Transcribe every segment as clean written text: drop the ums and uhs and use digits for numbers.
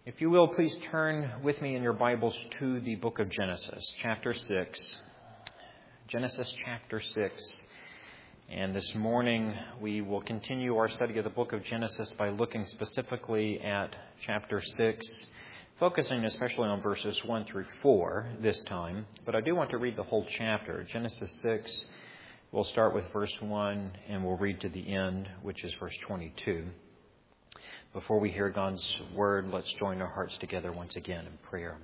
If you will, please turn with me in your Bibles to the book of Genesis, chapter 6. Genesis chapter 6. And this morning we will continue our study of the book of Genesis by looking specifically at chapter 6, focusing especially on verses 1 through 4 this time. But I do want to read the whole chapter. Genesis 6, we'll start with verse 1 and we'll read to the end, which is verse 22. Before we hear God's word, let's join our hearts together once again in prayer.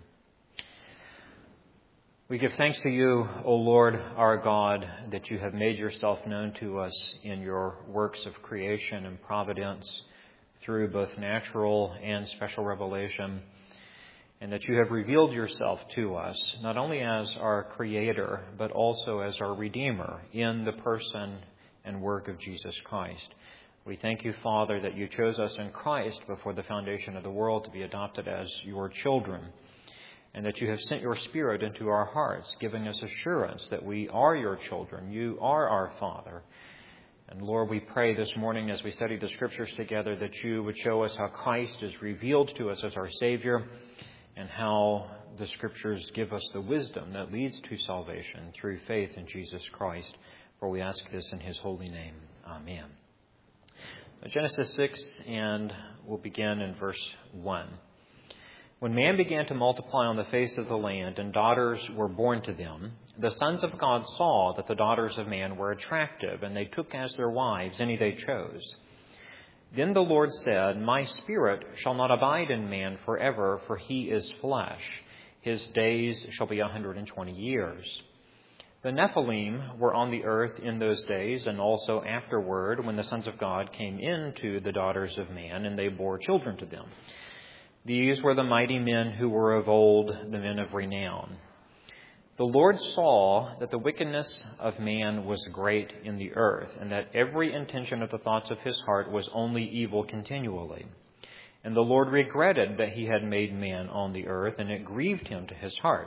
We give thanks to you, O Lord, our God, that you have made yourself known to us in your works of creation and providence through both natural and special revelation, and that you have revealed yourself to us, not only as our Creator, but also as our Redeemer in the person and work of Jesus Christ. We thank you, Father, that you chose us in Christ before the foundation of the world to be adopted as your children, and that you have sent your Spirit into our hearts, giving us assurance that we are your children. You are our Father. And Lord, we pray this morning as we study the Scriptures together that you would show us how Christ is revealed to us as our Savior and how the Scriptures give us the wisdom that leads to salvation through faith in Jesus Christ. For we ask this in his holy name. Amen. Genesis 6, and we'll begin in verse 1. When man began to multiply on the face of the land, and daughters were born to them, the sons of God saw that the daughters of man were attractive, and they took as their wives any they chose. Then the Lord said, My spirit shall not abide in man forever, for he is flesh. His days shall be 120 years. The Nephilim were on the earth in those days, and also afterward, when the sons of God came into the daughters of man, and they bore children to them. These were the mighty men who were of old, the men of renown. The Lord saw that the wickedness of man was great in the earth, and that every intention of the thoughts of his heart was only evil continually. And the Lord regretted that he had made man on the earth, and it grieved him to his heart.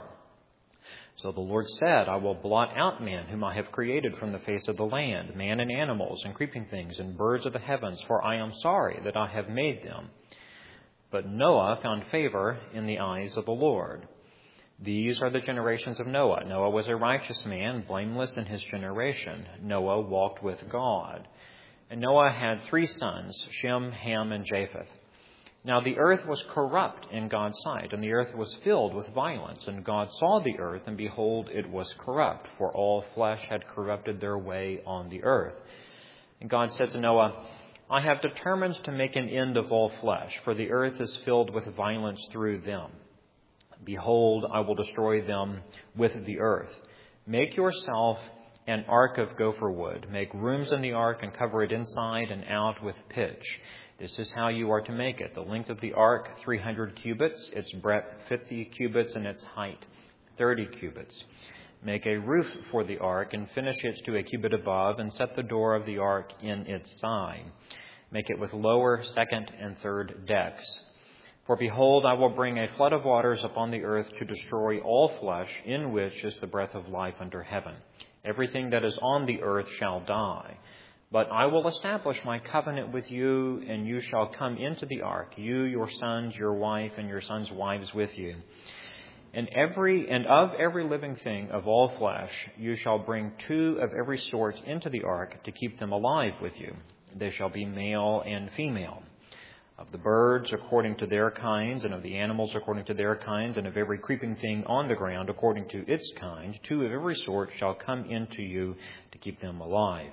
So the Lord said, I will blot out man whom I have created from the face of the land, man and animals and creeping things and birds of the heavens, for I am sorry that I have made them. But Noah found favor in the eyes of the Lord. These are the generations of Noah. Noah was a righteous man, blameless in his generation. Noah walked with God. And Noah had 3 sons, Shem, Ham, and Japheth. Now the earth was corrupt in God's sight, and the earth was filled with violence. And God saw the earth, and behold, it was corrupt, for all flesh had corrupted their way on the earth. And God said to Noah, I have determined to make an end of all flesh, for the earth is filled with violence through them. Behold, I will destroy them with the earth. Make yourself an ark of gopher wood. Make rooms in the ark and cover it inside and out with pitch. This is how you are to make it. The length of the ark, 300 cubits, its breadth 50 cubits, and its height 30 cubits. Make a roof for the ark and finish it to a cubit above, and set the door of the ark in its side. Make it with lower, second, and third decks. For behold, I will bring a flood of waters upon the earth to destroy all flesh, in which is the breath of life under heaven. Everything that is on the earth shall die. But I will establish my covenant with you, and you shall come into the ark, you, your sons, your wife, and your sons' wives with you. And of every living thing of all flesh, you shall bring 2 of every sort into the ark to keep them alive with you. They shall be male and female. Of the birds according to their kinds, and of the animals according to their kinds, and of every creeping thing on the ground according to its kind, 2 of every sort shall come into you to keep them alive.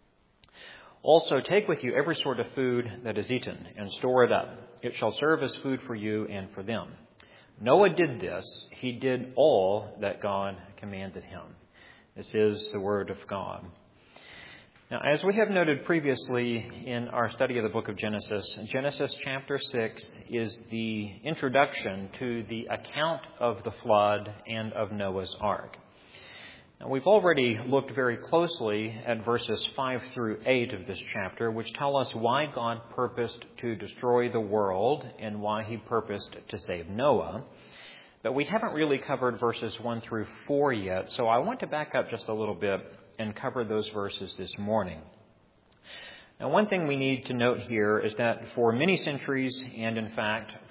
Also take with you every sort of food that is eaten, and store it up. It shall serve as food for you and for them. Noah did this. He did all that God commanded him. This is the word of God. Now, as we have noted previously in our study of the book of Genesis, Genesis chapter 6 is the introduction to the account of the flood and of Noah's ark. Now, we've already looked very closely at verses 5 through 8 of this chapter, which tell us why God purposed to destroy the world and why he purposed to save Noah. But we haven't really covered verses 1 through 4 yet, so I want to back up just a little bit and cover those verses this morning. Now, one thing we need to note here is that for many centuries, and in fact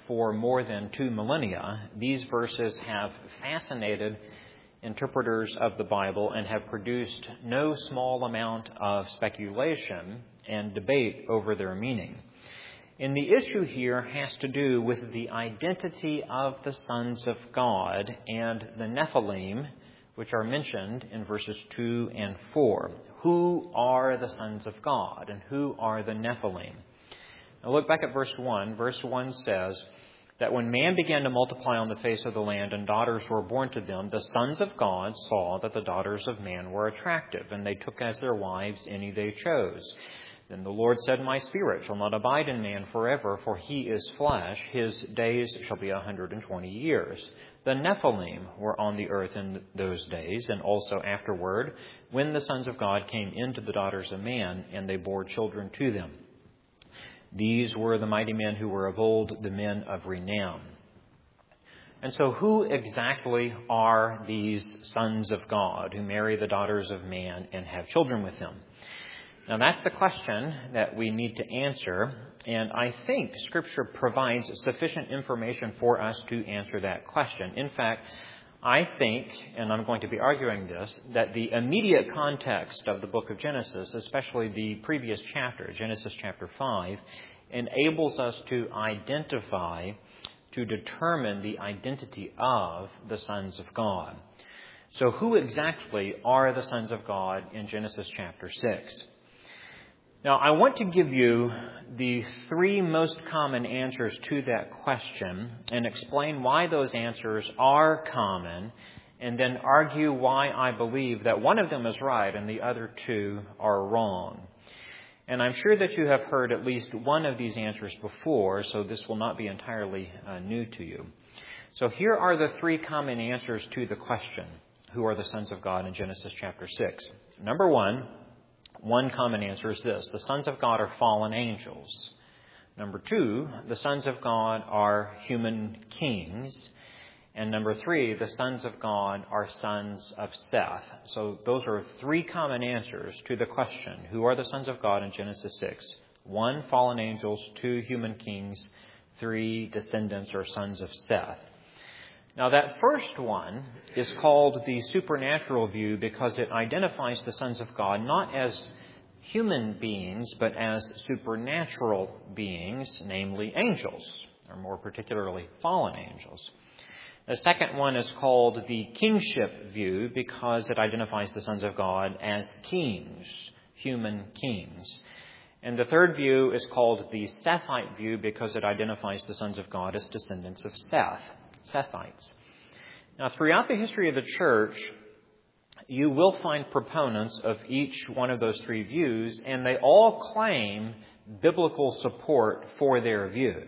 for more than 2 millennia, these verses have fascinated interpreters of the Bible and have produced no small amount of speculation and debate over their meaning. And the issue here has to do with the identity of the sons of God and the Nephilim, which are mentioned in verses 2 and 4. Who are the sons of God and who are the Nephilim? Now look back at verse 1. Verse 1 says that when man began to multiply on the face of the land and daughters were born to them, the sons of God saw that the daughters of man were attractive, and they took as their wives any they chose. Then the Lord said, My spirit shall not abide in man forever, for he is flesh. His days shall be 120 years. The Nephilim were on the earth in those days, and also afterward, when the sons of God came into the daughters of man, and they bore children to them. These were the mighty men who were of old, the men of renown. And so who exactly are these sons of God who marry the daughters of man and have children with them? Now that's the question that we need to answer, and I think Scripture provides sufficient information for us to answer that question. In fact, I think, and I'm going to be arguing this, that the immediate context of the book of Genesis, especially the previous chapter, Genesis chapter 5, enables us to determine the identity of the sons of God. So who exactly are the sons of God in Genesis chapter 6? Now, I want to give you the 3 most common answers to that question and explain why those answers are common, and then argue why I believe that one of them is right and the other 2 are wrong. And I'm sure that you have heard at least one of these answers before, so this will not be entirely new to you. So here are the 3 common answers to the question, who are the sons of God in Genesis chapter 6? Number 1 common answer is this: the sons of God are fallen angels. Number 2, the sons of God are human kings. And number 3, the sons of God are sons of Seth. So those are 3 common answers to the question, who are the sons of God in Genesis 6? 1, fallen angels. 2, human kings. 3, descendants or sons of Seth. Now that first one is called the supernatural view because it identifies the sons of God not as human beings, but as supernatural beings, namely angels, or more particularly fallen angels. The second one is called the kingship view because it identifies the sons of God as kings, human kings. And the third view is called the Sethite view because it identifies the sons of God as descendants of Seth. Sethites. Now, throughout the history of the church, you will find proponents of each one of those 3 views, and they all claim biblical support for their view.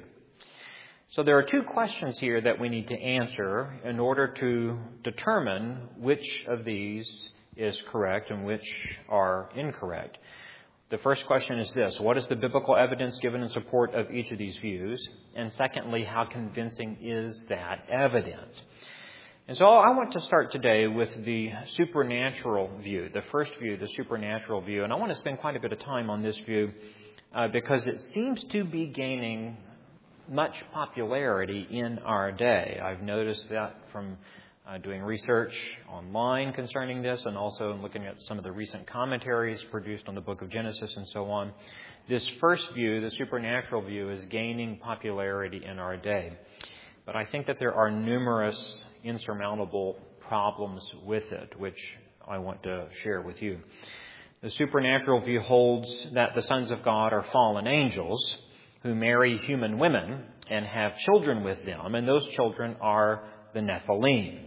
So there are 2 questions here that we need to answer in order to determine which of these is correct and which are incorrect. The first question is this: what is the biblical evidence given in support of each of these views? And secondly, how convincing is that evidence? And so I want to start today with the supernatural view, the first view, the supernatural view. And I want to spend quite a bit of time on this view because it seems to be gaining much popularity in our day. I've noticed that from doing research online concerning this, and also looking at some of the recent commentaries produced on the book of Genesis and so on. This first view, the supernatural view, is gaining popularity in our day. But I think that there are numerous insurmountable problems with it, which I want to share with you. The supernatural view holds that the sons of God are fallen angels who marry human women and have children with them, and those children are the Nephilim.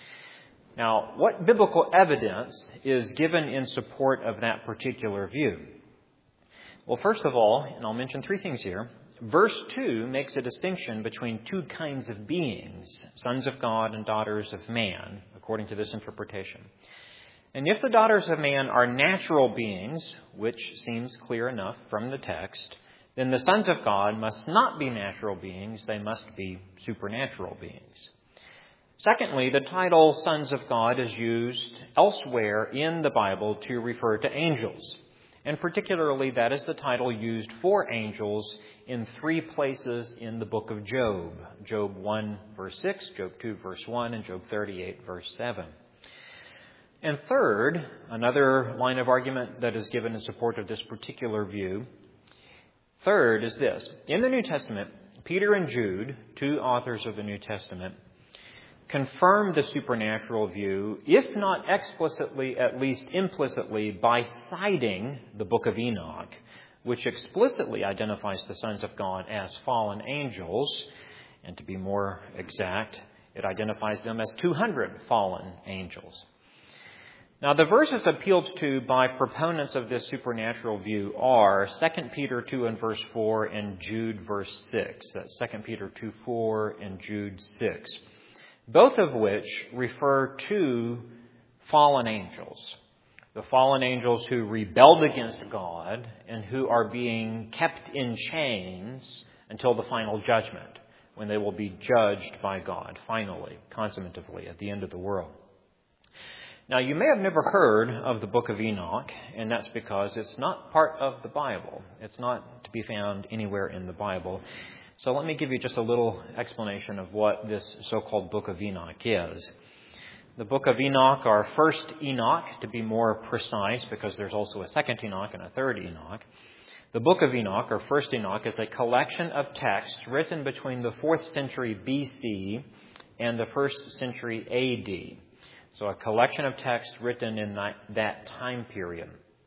Now, what biblical evidence is given in support of that particular view? Well, first of all, and I'll mention 3 things here, verse 2 makes a distinction between 2 kinds of beings, sons of God and daughters of man, according to this interpretation. And if the daughters of man are natural beings, which seems clear enough from the text, then the sons of God must not be natural beings, they must be supernatural beings. Secondly, the title sons of God is used elsewhere in the Bible to refer to angels. And particularly, that is the title used for angels in 3 places in the book of Job. Job 1, verse 6, Job 2, verse 1, and Job 38, verse 7. And third, another line of argument that is given in support of this particular view, third is this. In the New Testament, Peter and Jude, 2 authors of the New Testament, confirm the supernatural view, if not explicitly, at least implicitly, by citing the book of Enoch, which explicitly identifies the sons of God as fallen angels. And to be more exact, it identifies them as 200 fallen angels. Now, the verses appealed to by proponents of this supernatural view are 2 Peter 2 and verse 4 and Jude verse 6. That's 2 Peter 2, 4 and Jude 6. Both of which refer to fallen angels. The fallen angels who rebelled against God and who are being kept in chains until the final judgment, when they will be judged by God, finally, consummatively, at the end of the world. Now, you may have never heard of the book of Enoch, and that's because it's not part of the Bible. It's not to be found anywhere in the Bible. So let me give you just a little explanation of what this so-called book of Enoch is. The book of Enoch, or first Enoch, to be more precise, because there's also a second Enoch and a third Enoch. The book of Enoch, or first Enoch, is a collection of texts written between the 4th century BC and the 1st century AD. So a collection of texts written in that time period.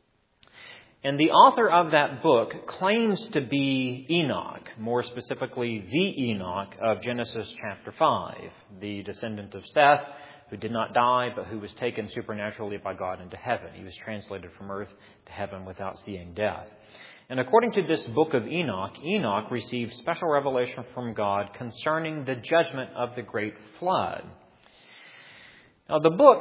And the author of that book claims to be Enoch, more specifically the Enoch of Genesis chapter 5, the descendant of Seth, who did not die, but who was taken supernaturally by God into heaven. He was translated from earth to heaven without seeing death. And according to this book of Enoch, Enoch received special revelation from God concerning the judgment of the great flood. Now, the book,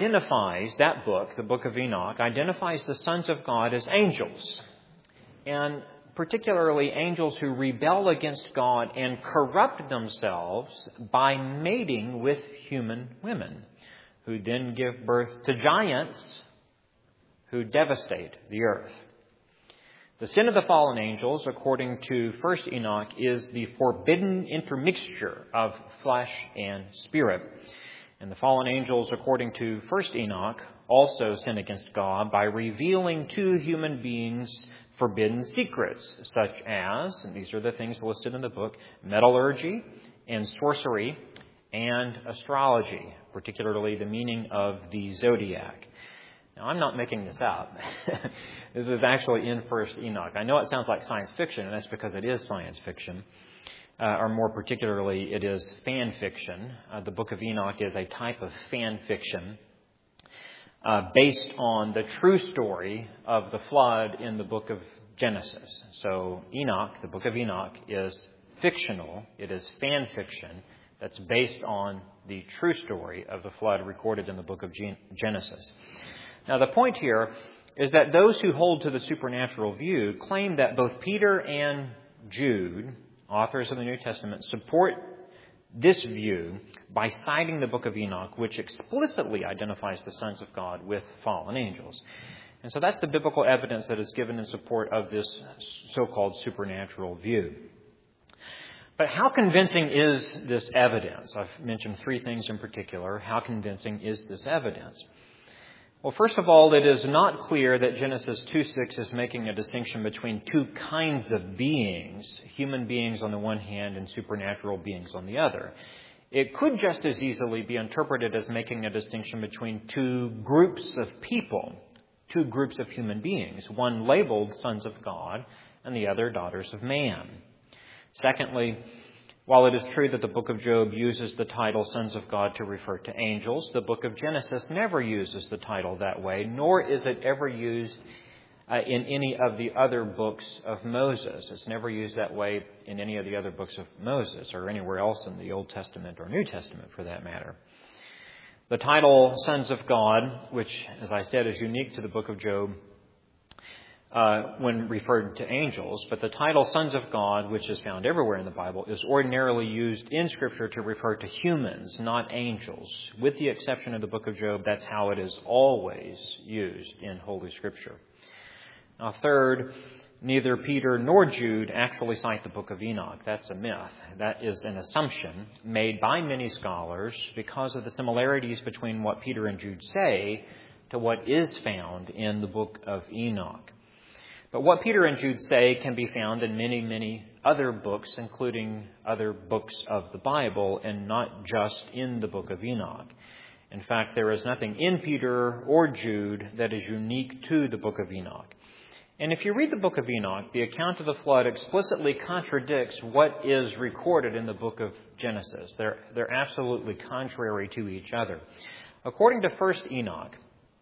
the book of Enoch, identifies the sons of God as angels, and particularly angels who rebel against God and corrupt themselves by mating with human women, who then give birth to giants who devastate the earth. The sin of the fallen angels, according to first Enoch, is the forbidden intermixture of flesh and spirit. And the fallen angels, according to first Enoch, also sin against God by revealing to human beings forbidden secrets, such as, and these are the things listed in the book, metallurgy and sorcery and astrology, particularly the meaning of the zodiac. Now, I'm not making this up. This is actually in first Enoch. I know it sounds like science fiction, and that's because it is science fiction. Or more particularly, it is fan fiction. The book of Enoch is a type of fan fiction based on the true story of the flood in the book of Genesis. So Enoch, the book of Enoch, is fictional. It is fan fiction that's based on the true story of the flood recorded in the book of Genesis. Now, the point here is that those who hold to the supernatural view claim that both Peter and Jude, authors of the New Testament, support this view by citing the book of Enoch, which explicitly identifies the sons of God with fallen angels. And so that's the biblical evidence that is given in support of this so-called supernatural view. But how convincing is this evidence? I've mentioned 3 things in particular. How convincing is this evidence? Well, first of all, it is not clear that Genesis 2:6 is making a distinction between 2 kinds of beings, human beings on the one hand and supernatural beings on the other. It could just as easily be interpreted as making a distinction between 2 groups of people, 2 groups of human beings, one labeled sons of God and the other daughters of man. Secondly, while it is true that the book of Job uses the title Sons of God to refer to angels, the book of Genesis never uses the title that way, nor is it ever used in any of the other books of Moses. It's never used that way in any of the other books of Moses or anywhere else in the Old Testament or New Testament for that matter. The title Sons of God, which, as I said, is unique to the book of Job, when referred to angels, but the title Sons of God, which is found everywhere in the Bible, is ordinarily used in Scripture to refer to humans, not angels. With the exception of the book of Job, that's how it is always used in Holy Scripture. Now, third, neither Peter nor Jude actually cite the book of Enoch. That's a myth. That is an assumption made by many scholars because of the similarities between what Peter and Jude say to what is found in the book of Enoch. But what Peter and Jude say can be found in many, many other books, including other books of the Bible, and not just in the book of Enoch. In fact, there is nothing in Peter or Jude that is unique to the book of Enoch. And if you read the book of Enoch, the account of the flood explicitly contradicts what is recorded in the book of Genesis. They're absolutely contrary to each other. According to 1 Enoch,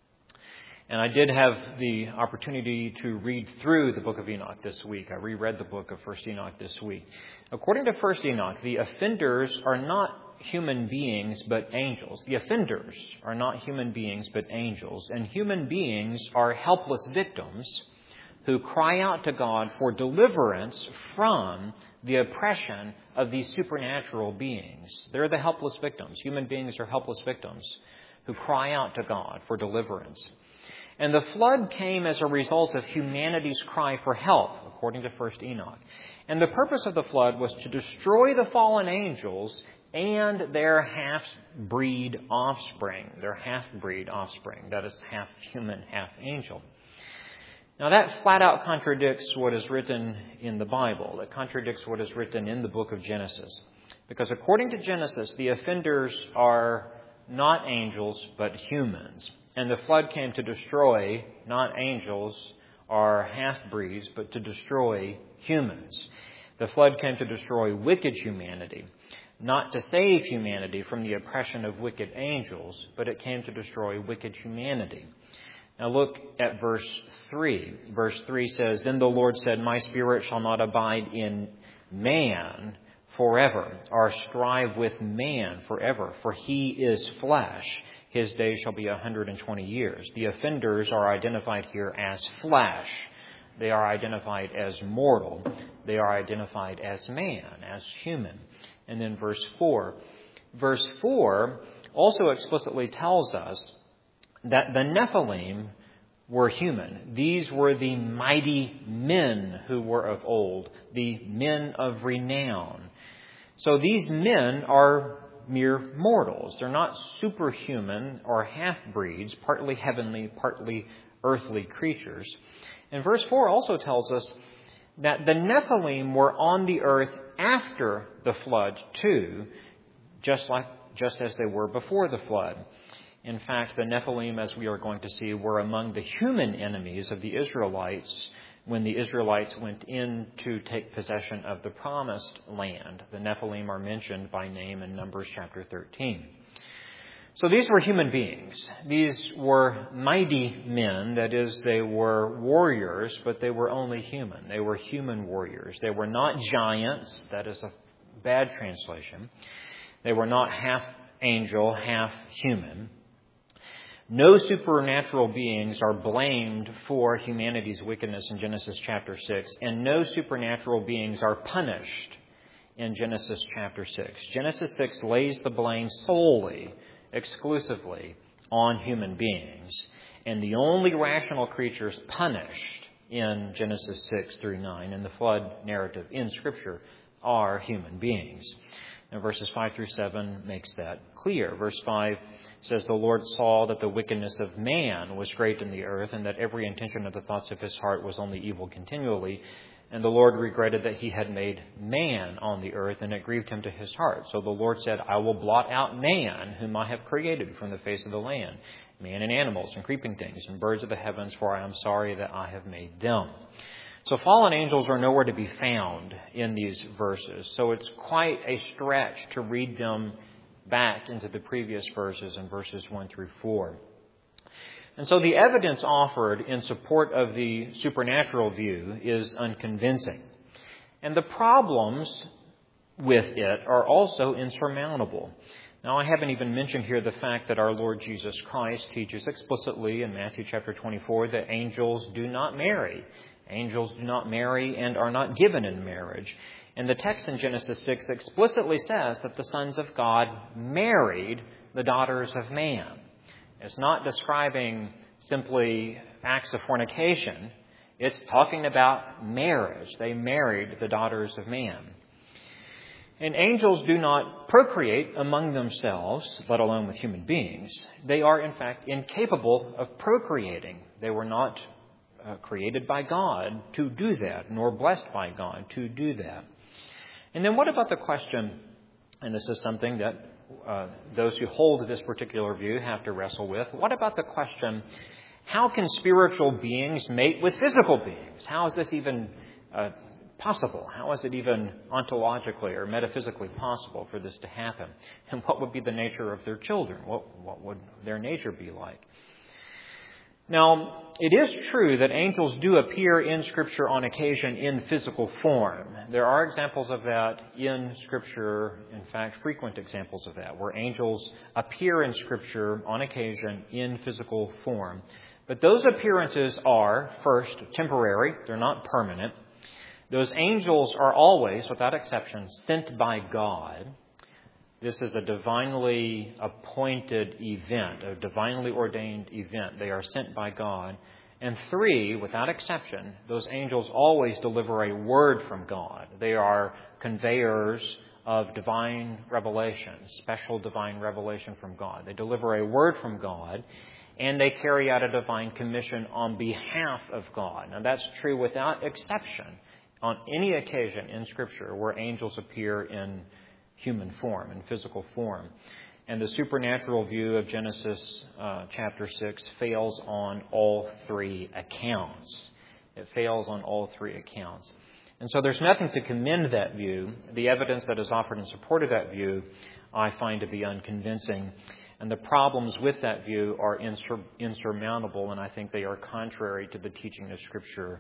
and I did have the opportunity to read through the book of Enoch this week. I reread the book of 1 Enoch this week. According to 1 Enoch, the offenders are not human beings but angels. The offenders are not human beings but angels. And human beings are helpless victims who cry out to God for deliverance from the oppression of these supernatural beings. They're the helpless victims. Human beings are helpless victims who cry out to God for deliverance. And the flood came as a result of humanity's cry for help, according to 1 Enoch. And the purpose of the flood was to destroy the fallen angels and their half-breed offspring. That is half human, half angel. Now that flat out contradicts what is written in the Bible. It contradicts what is written in the book of Genesis. Because according to Genesis, the offenders are not angels, but humans. And the flood came to destroy not angels or half-breeds, but to destroy humans. The flood came to destroy wicked humanity, not to save humanity from the oppression of wicked angels, but it came to destroy wicked humanity. Now look at verse 3. Verse 3 says, "Then the Lord said, My spirit shall not abide in man forever, or strive with man forever, for he is flesh. His days shall be 120 years. The offenders are identified here as flesh. They are identified as mortal. They are identified as man, as human. And then verse 4. Verse 4 also explicitly tells us that the Nephilim were human. These were the mighty men who were of old, the men of renown. So these men are mere mortals. They're not superhuman or half-breeds, partly heavenly, partly earthly creatures. And verse 4 also tells us that the Nephilim were on the earth after the flood too, just as they were before the flood. In fact, the Nephilim, as we are going to see, were among the human enemies of the Israelites when the Israelites went in to take possession of the promised land. The Nephilim are mentioned by name in Numbers chapter 13. So these were human beings. These were mighty men. That is, they were warriors, but they were only human. They were human warriors. They were not giants. That is a bad translation. They were not half angel, half human. No supernatural beings are blamed for humanity's wickedness in Genesis chapter 6, and no supernatural beings are punished in Genesis chapter 6. Genesis 6 lays the blame solely, exclusively, on human beings, and the only rational creatures punished in Genesis 6 through 9 in the flood narrative in Scripture are human beings. And verses 5 through 7 makes that clear. Verse 5 says, "The Lord saw that the wickedness of man was great in the earth, and that every intention of the thoughts of his heart was only evil continually. And the Lord regretted that he had made man on the earth, and it grieved him to his heart. So the Lord said, I will blot out man, whom I have created from the face of the land, man and animals and creeping things and birds of the heavens, for I am sorry that I have made them." So fallen angels are nowhere to be found in these verses. So it's quite a stretch to read them back into the previous verses in verses 1 through 4. And so the evidence offered in support of the supernatural view is unconvincing. And the problems with it are also insurmountable. Now, I haven't even mentioned here the fact that our Lord Jesus Christ teaches explicitly in Matthew chapter 24 that angels do not marry. Angels do not marry and are not given in marriage. And the text in Genesis 6 explicitly says that the sons of God married the daughters of man. It's not describing simply acts of fornication. It's talking about marriage. They married the daughters of man. And angels do not procreate among themselves, let alone with human beings. They are, in fact, incapable of procreating. They were not created by God to do that, nor blessed by God to do that. And then what about the question, and this is something that those who hold this particular view have to wrestle with, what about the question, how can spiritual beings mate with physical beings? How is this even possible? How is it even ontologically or metaphysically possible for this to happen? And what would be the nature of their children? What would their nature be like? Now, it is true that angels do appear in Scripture on occasion in physical form. There are examples of that in Scripture, in fact, frequent examples of that, where angels appear in Scripture on occasion in physical form. But those appearances are, first, temporary. They're not permanent. Those angels are always, without exception, sent by God. This is a divinely appointed event, a divinely ordained event. They are sent by God. And three, without exception, those angels always deliver a word from God. They are conveyors of divine revelation, special divine revelation from God. They deliver a word from God, and they carry out a divine commission on behalf of God. Now, that's true without exception on any occasion in Scripture where angels appear in human form, in physical form. And the supernatural view of Genesis chapter 6 fails on all three accounts. It fails on all three accounts. And so there's nothing to commend that view. The evidence that is offered in support of that view I find to be unconvincing. And the problems with that view are insurmountable, and I think they are contrary to the teaching of Scripture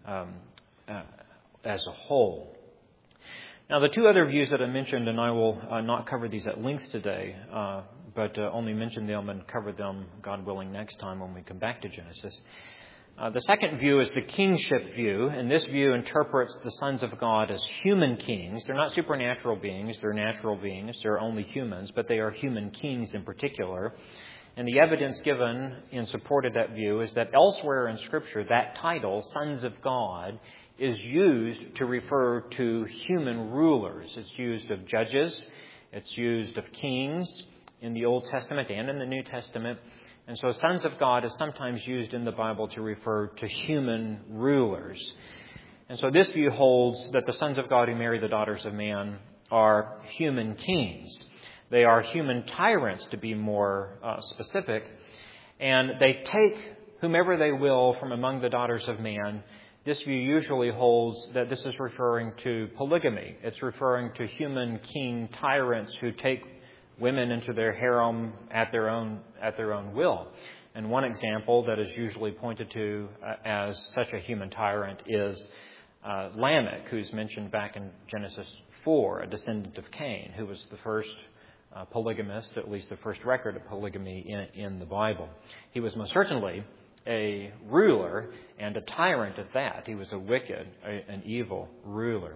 as a whole. Now, the two other views that I mentioned, and I will not cover these at length today, but only mention them and cover them, God willing, next time when we come back to Genesis. The second view is the kingship view, and this view interprets the sons of God as human kings. They're not supernatural beings, they're natural beings, they're only humans, but they are human kings in particular. And the evidence given in support of that view is that elsewhere in Scripture, that title, sons of God, is used to refer to human rulers. It's used of judges. It's used of kings in the Old Testament and in the New Testament. And so sons of God is sometimes used in the Bible to refer to human rulers. And so this view holds that the sons of God who marry the daughters of man are human kings. They are human tyrants, to be more specific. And they take whomever they will from among the daughters of man. This view usually holds that this is referring to polygamy. It's referring to human king tyrants who take women into their harem at their own will. And one example that is usually pointed to as such a human tyrant is Lamech, who's mentioned back in Genesis 4, a descendant of Cain, who was the first polygamist, at least the first record of polygamy in the Bible. He was most certainly a ruler and a tyrant at that. He was a wicked, an evil ruler.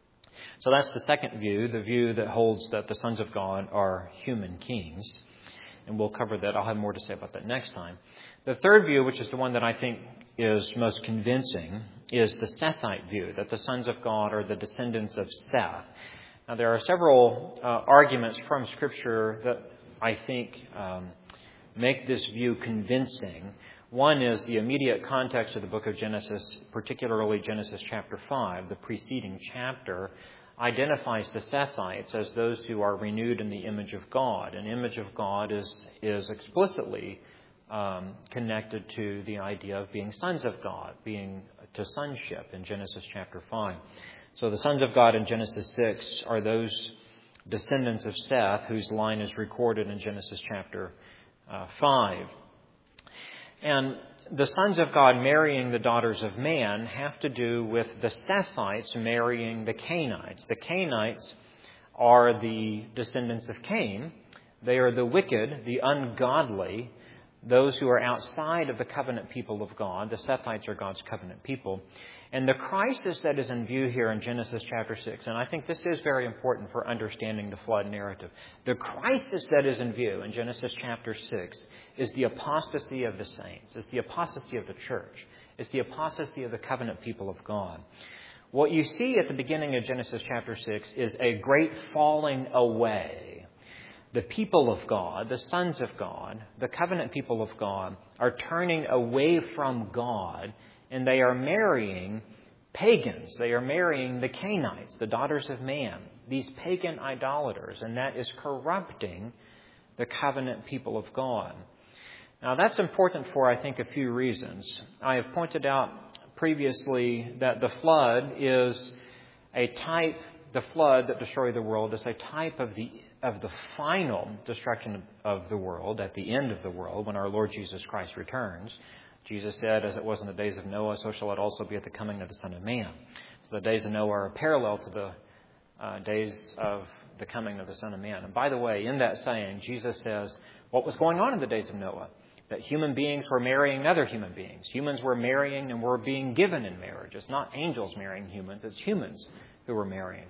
So that's the second view, the view that holds that the sons of God are human kings. And we'll cover that. I'll have more to say about that next time. The third view, which is the one that I think is most convincing, is the Sethite view, that the sons of God are the descendants of Seth. Now, there are several arguments from Scripture that I think make this view convincing. One is the immediate context of the book of Genesis, particularly Genesis chapter 5, the preceding chapter, identifies the Sethites as those who are renewed in the image of God. An image of God is explicitly connected to the idea of being sons of God, being to sonship in Genesis chapter 5. So the sons of God in Genesis 6 are those descendants of Seth whose line is recorded in Genesis chapter 5. And the sons of God marrying the daughters of man have to do with the Sethites marrying the Cainites. The Cainites are the descendants of Cain. They are the wicked, the ungodly, those who are outside of the covenant people of God. The Sethites are God's covenant people. And the crisis that is in view here in Genesis chapter 6, and I think this is very important for understanding the flood narrative. The crisis that is in view in Genesis chapter 6 is the apostasy of the saints. It's the apostasy of the church. is the apostasy of the covenant people of God. What you see at the beginning of Genesis chapter 6 is a great falling away. The people of God, the sons of God, the covenant people of God, are turning away from God, and they are marrying pagans. They are marrying the Canaanites, the daughters of man, these pagan idolaters, and that is corrupting the covenant people of God. Now, that's important for, I think, a few reasons. I have pointed out previously that the flood is a type, the flood that destroyed the world is a type of the final destruction of the world at the end of the world when our Lord Jesus Christ returns. Jesus said, as it was in the days of Noah, so shall it also be at the coming of the Son of Man. So the days of Noah are parallel to the days of the coming of the Son of Man. And by the way, in that saying, Jesus says what was going on in the days of Noah, that human beings were marrying other human beings. Humans were marrying and were being given in marriage. It's not angels marrying humans, it's humans who were marrying.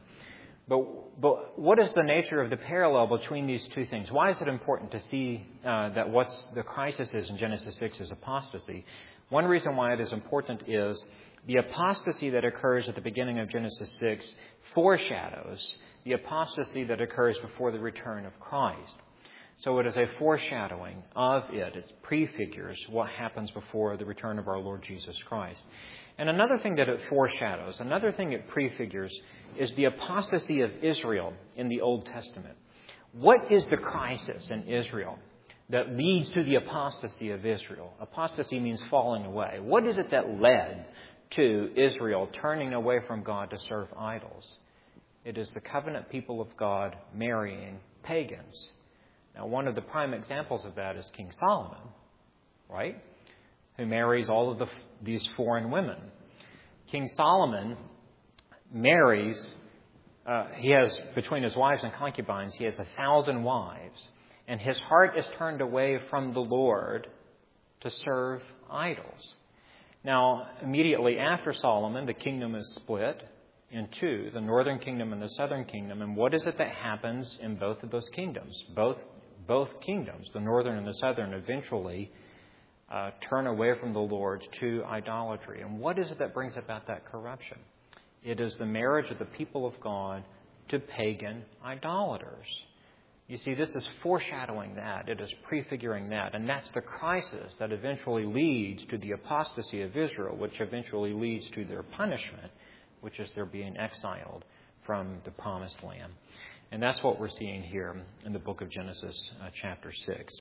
But what is the nature of the parallel between these two things? Why is it important to see that what the crisis is in Genesis 6 is apostasy? One reason why it is important is the apostasy that occurs at the beginning of Genesis 6 foreshadows the apostasy that occurs before the return of Christ. So it is a foreshadowing of it. It prefigures what happens before the return of our Lord Jesus Christ. And another thing that it foreshadows, another thing it prefigures, is the apostasy of Israel in the Old Testament. What is the crisis in Israel that leads to the apostasy of Israel? Apostasy means falling away. What is it that led to Israel turning away from God to serve idols? It is the covenant people of God marrying pagans. Now, one of the prime examples of that is King Solomon, right? Who marries all of these foreign women. King Solomon marries, he has, between his wives and concubines, he has 1,000 wives. And his heart is turned away from the Lord to serve idols. Now, immediately after Solomon, the kingdom is split in two, the northern kingdom and the southern kingdom. And what is it that happens in both of those kingdoms? Both kingdoms, the northern and the southern, eventually turn away from the Lord to idolatry. And what is it that brings about that corruption? It is the marriage of the people of God to pagan idolaters. You see, this is foreshadowing that. It is prefiguring that. And that's the crisis that eventually leads to the apostasy of Israel, which eventually leads to their punishment, which is their being exiled from the promised land. And that's what we're seeing here in the book of Genesis chapter 6.